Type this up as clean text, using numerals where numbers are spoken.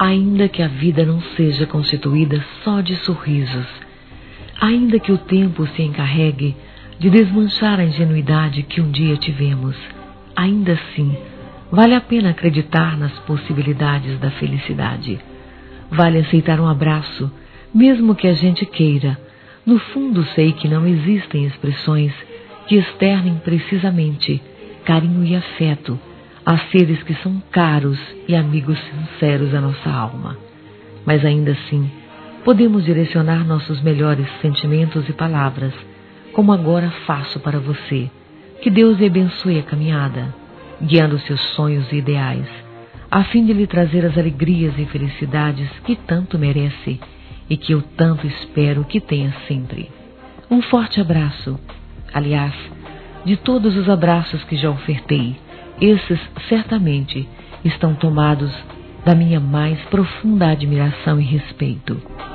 Ainda que a vida não seja constituída só de sorrisos, ainda que o tempo se encarregue de desmanchar a ingenuidade que um dia tivemos, ainda assim, vale a pena acreditar nas possibilidades da felicidade. Vale aceitar um abraço, mesmo que a gente queira. No fundo, sei que não existem expressões que externem precisamente carinho e afeto a seres que são caros e amigos sinceros à nossa alma. Mas ainda assim, podemos direcionar nossos melhores sentimentos e palavras, como agora faço para você. Que Deus lhe abençoe a caminhada, guiando seus sonhos e ideais, a fim de lhe trazer as alegrias e felicidades que tanto merece e que eu tanto espero que tenha sempre. Um forte abraço. Aliás, de todos os abraços que já ofertei, esses certamente estão tomados da minha mais profunda admiração e respeito.